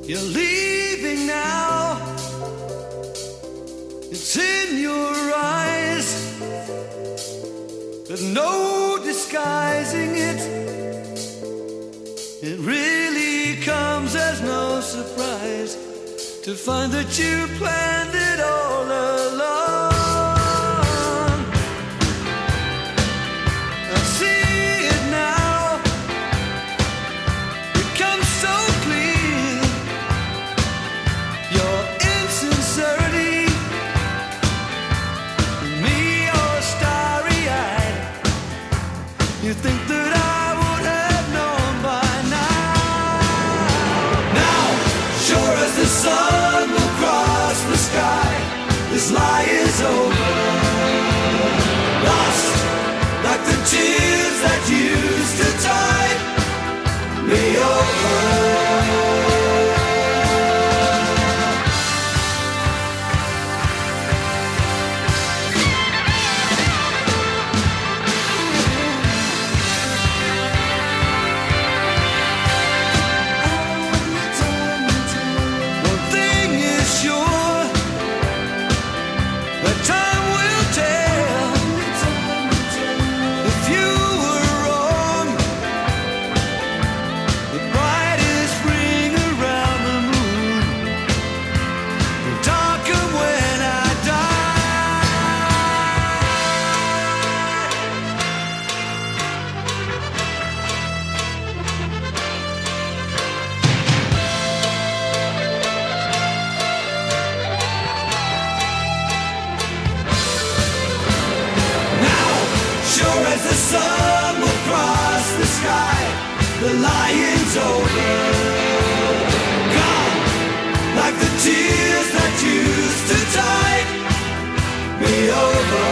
You're leaving now. It's in your eyes. There's no disguising it. It really comes as no surprise to find that you planned it all along. I see it now. It comes so clear. Your insincerity, me all starry-eyed. You think that I would have known by now. Now, sure as the sun will cross the sky, this lie is over. Lost like the tears that used to tide me over. The sun will cross the sky. The lion's over. Gone like the tears that used to tide me over.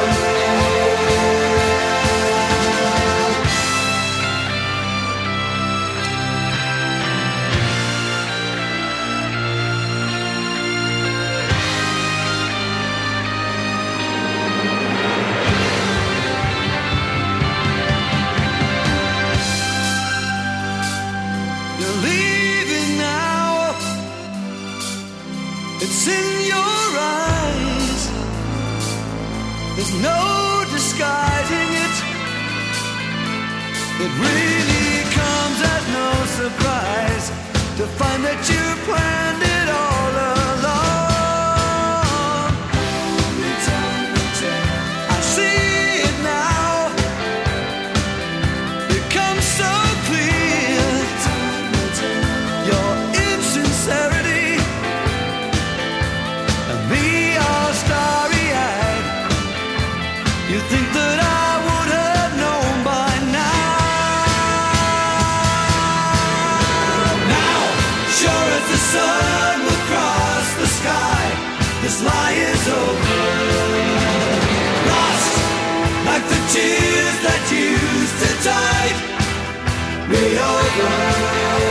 It's in your eyes. There's no disguising it. It really comes as no surprise to find that you planned it all along. I see it now. It comes so clear. Your insincerity, you think that I would have known by now. Now, sure as the sun will cross the sky, this lie is over. Lost like the tears that used to tide me over.